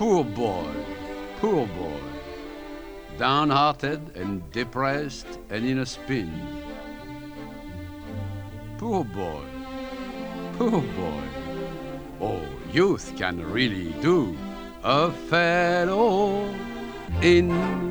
Poor boy, poor boy, downhearted and depressed and in a spin. Poor boy, poor boy. Oh, youth can really do a fellow in.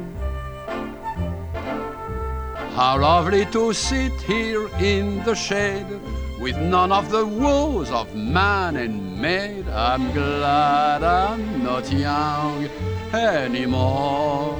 How lovely to sit here in the shade with none of the woes of man and maid. I'm glad I'm not young anymore.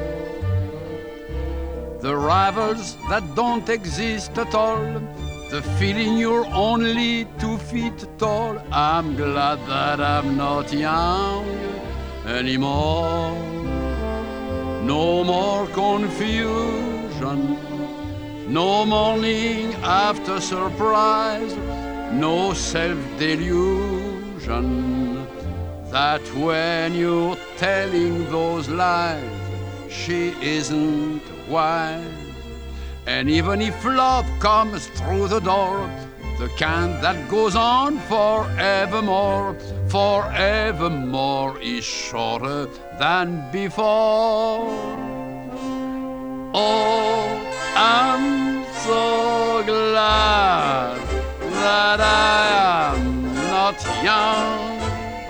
The rivals that don't exist at all, the feeling you're only 2 feet tall. I'm glad that I'm not young anymore. No more confusion, no morning after surprise, no self-delusion that when you're telling those lies, she isn't wise. And even if love comes through the door, the kind that goes on forevermore, forevermore is shorter than before. Oh, I'm so glad that I am not young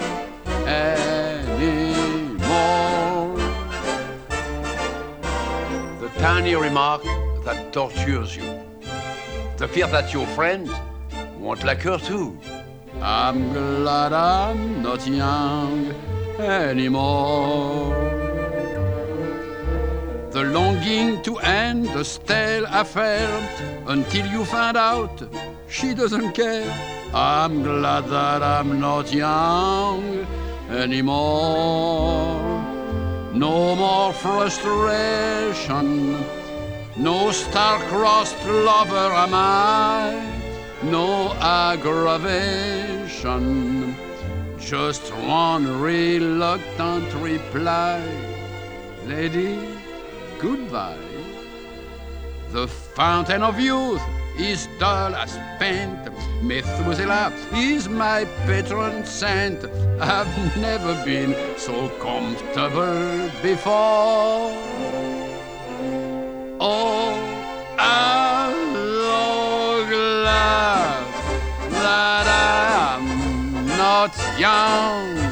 anymore. The tiny remark that tortures you, the fear that your friends won't like her too. I'm glad I'm not young anymore. The longing to end the stale affair until you find out she doesn't care. I'm glad that I'm not young anymore. No more frustration, no star-crossed lover am I, no aggravation, just one reluctant reply. Lady, goodbye. The fountain of youth is dull as paint. Methuselah is my patron saint. I've never been so comfortable before. Oh, I'm so glad that I'm not young